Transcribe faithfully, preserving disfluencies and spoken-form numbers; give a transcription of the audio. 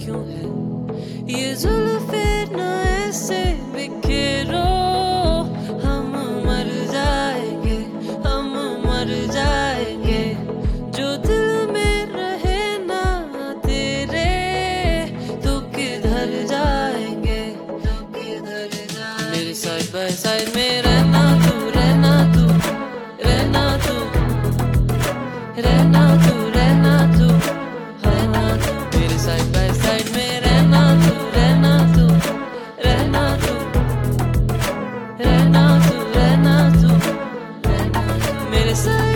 क्यों है ये जुल्फे ना ऐसे बिखेरो, हम मर जाएंगे, हम मर जाएंगे। जो दिल में रहे ना तेरे तो किधर जाएंगे, तो किधर जाएंगे। मेरे साइड बाय साइड में रहना तू, रहना तू, रहना तू, रहना तू, रहना तू, रहना तू। मेरे साइड बाय साइड में रहना तू, रहना तू, रहना तू, रहना तू, रहना तू, रहना तू। मेरे साइड